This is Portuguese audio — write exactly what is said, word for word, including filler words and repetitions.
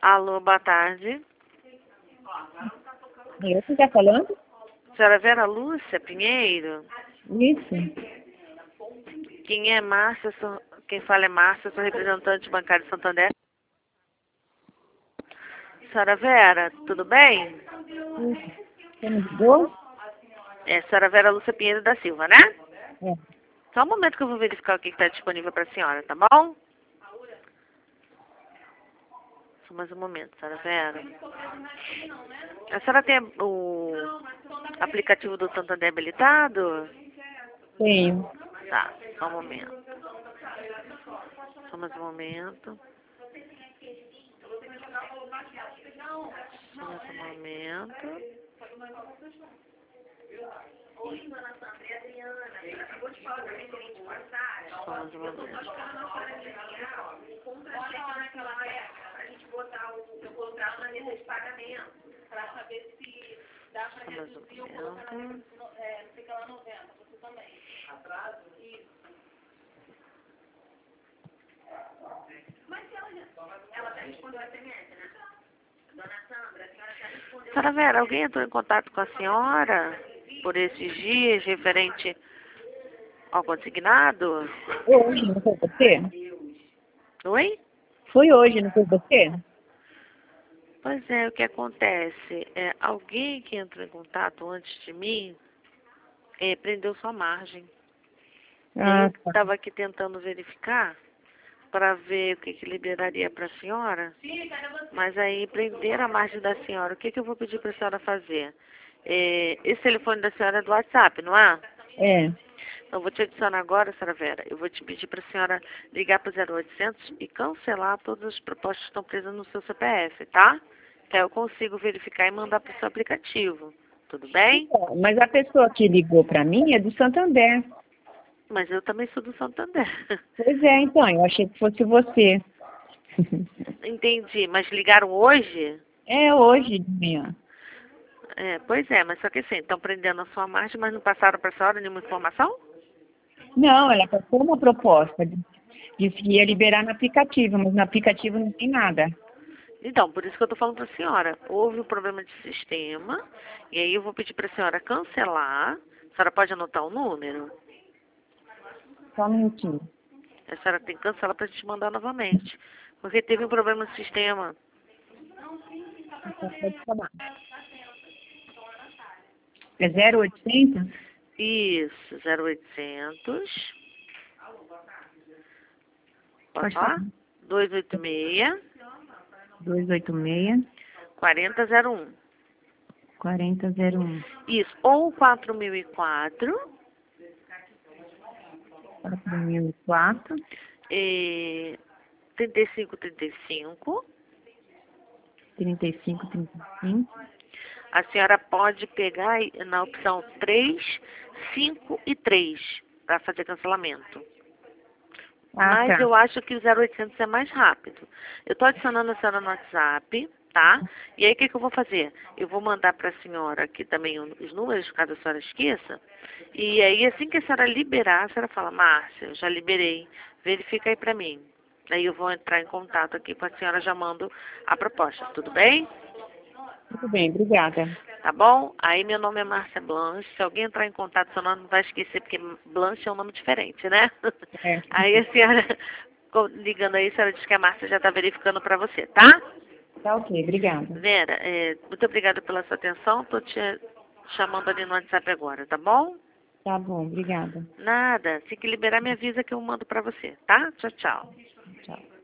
Alô, boa tarde. Eu que está falando? Senhora Vera Lúcia Pinheiro? Isso. Quem é Márcia? Sou, quem fala é Márcia, sou representante bancária de Santander. Senhora Vera, tudo bem? Você me ligou? É, senhora Vera Lúcia Pinheiro da Silva, né? É. Só um momento que eu vou verificar o que está disponível para a senhora, tá bom? Só mais um momento, senhora Vera. A senhora tem o aplicativo do Santander habilitado? Tenho. Tá, só um momento. Só mais um momento. Só mais um momento. Só mais um momento. Só mais um momento. Senhora Vera, alguém entrou em contato com a senhora por esses dias referente ao consignado? Hoje, não foi você? Oi? Foi hoje, não foi você? Pois é, o que acontece? É, alguém que entrou em contato antes de mim é, prendeu sua margem. Ah, Eu tá. estava aqui tentando verificar para ver o que, que liberaria para a senhora, mas aí prenderam a margem da senhora. O que, que eu vou pedir para a senhora fazer? É, esse telefone da senhora é do WhatsApp, não é? É. Então, eu vou te adicionar agora, senhora Vera. Eu vou te pedir para a senhora ligar para o zero oitocentos e cancelar todas as propostas que estão presas no seu C P F, tá? Que aí eu consigo verificar e mandar para o seu aplicativo. Tudo bem? Então, mas a pessoa que ligou para mim é do Santander. Mas eu também sou do Santander. Pois é, então, eu achei que fosse você. Entendi. Mas ligaram hoje? É hoje de manhã. É, pois é, mas só que assim, estão prendendo a sua margem, mas não passaram para a senhora nenhuma informação? Não, ela passou uma proposta. Disse que ia liberar no aplicativo, mas no aplicativo não tem nada. Então, por isso que eu estou falando para a senhora. Houve um problema de sistema, e aí eu vou pedir para a senhora cancelar. A senhora pode anotar o número? Só um minutinho. A senhora tem que cancelar para a gente mandar novamente. Porque teve um problema no sistema. Então, pode falar. É zero oitocentos? Isso, zero oitocentos. Pode Pode falar? falar. dois oito seis, dois oito seis, quatro zero zero um. quatro zero um. Isso, ou quatro mil e quatro, quatro mil e quatro. e trinta e cinco, trinta e cinco. trinta e cinco, trinta e cinco. A senhora pode pegar aí na opção três, cinco e três para fazer cancelamento. Ah, Mas tá. eu acho que o zero oitocentos é mais rápido. Eu estou adicionando a senhora no WhatsApp, tá? E aí o que, que eu vou fazer? Eu vou mandar para a senhora aqui também os números, caso a senhora esqueça. E aí assim que a senhora liberar, a senhora fala, Márcia, eu já liberei, verifica aí para mim. Aí eu vou entrar em contato aqui com a senhora, já mando a proposta, tudo bem? Tudo bem, obrigada. Tá bom? Aí meu nome é Márcia Blanche. Se alguém entrar em contato, seu nome não vai esquecer, porque Blanche é um nome diferente, né? É. Aí a senhora, ligando aí, a senhora diz que a Márcia já está verificando para você, tá? Tá ok, obrigada. Vera, é, muito obrigada pela sua atenção. Estou te chamando ali no WhatsApp agora, tá bom? Tá bom, obrigada. Nada. Se que liberar, me avisa que eu mando para você, tá? Tchau, tchau. Tchau.